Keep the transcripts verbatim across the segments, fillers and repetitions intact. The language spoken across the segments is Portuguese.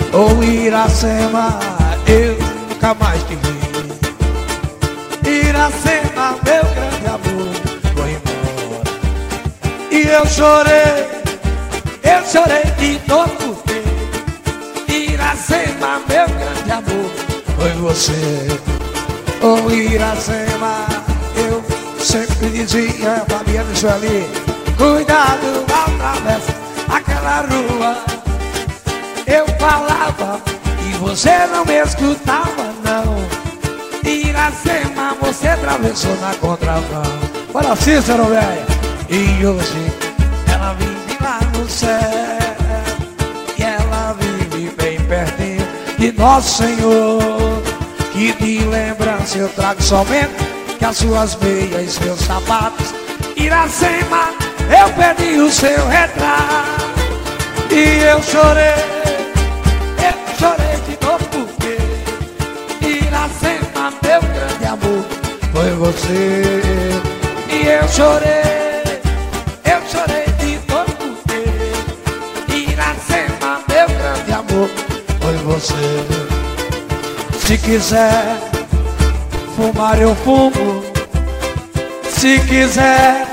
ou Iracema, eu nunca mais te vi. Iracema, meu grande amor, foi embora. E eu chorei, eu chorei de dor por ter. Iracema, meu grande amor, foi você. Oh Iracema, eu sempre dizia, Fabiana e Sueli, cuidado, atravessa aquela rua. Eu falava e você não me escutava não. Iracema, você atravessou na contramão. Bora Cícero, velho. E hoje ela vive lá no céu, e ela vive bem pertinho de Nosso Senhor. Que de lembrança eu trago somente que as suas meias e seus sapatos. Iracema, eu perdi o seu retrato. E eu chorei, eu chorei de novo porque Iracema, meu grande amor, foi você. E eu chorei, eu chorei de novo porque Iracema, meu grande amor, foi você. Se quiser fumar eu fumo, se quiser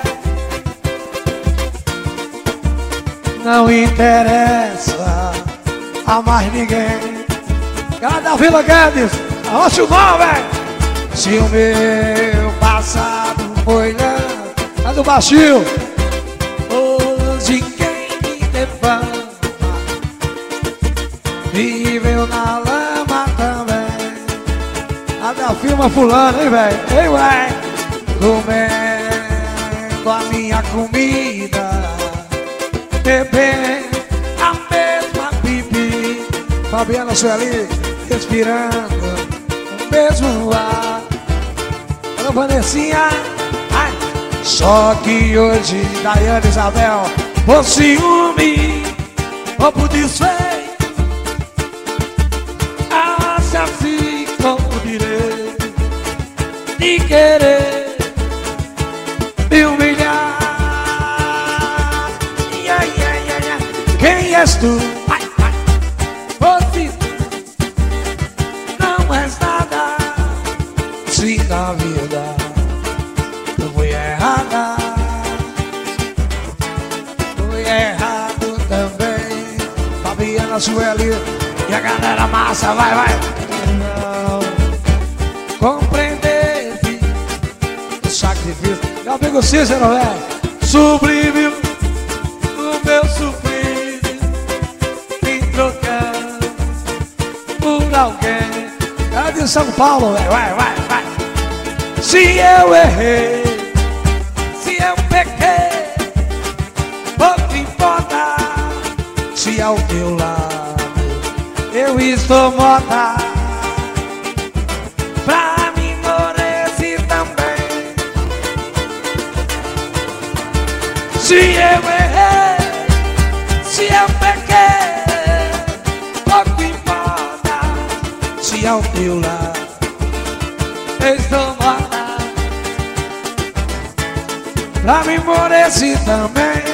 não interessa a mais ninguém. Cada Vila Guedes, acho não, velho. Se o meu passado foi lã, é do baixinho. Hoje quem me defama viveu na lama também. A da firma fulano, hein, velho? Ei, ué, comendo a minha comida, bebendo a mesma bebida. Fabiana Sueli, respirando o mesmo ar. Alô, Vanessinha, ai. Só que hoje, Daiane Isabel, por ciúme ou por desfeito, acha-se com o direito de querer me humilhar. Yeah, yeah, yeah, yeah. Quem és tu? Vai, vai. Você não és nada. Se na vida tu foi errada, fui errado também. Fabiana Sueli e a galera massa, vai, vai. Não compreender o sacrifício. Meu amigo Cícero, velho, sublime o meu sofrido, me trocando por alguém. É de São Paulo, velho, vai, vai, vai. Se eu errei, se eu pequei, pouco importa. Se ao teu lado eu estou morta, pra mim morrer também. Se eu errei, se eu pequei, pouco importa. Se ao teu lado eu estou morta, pra mim morrer também.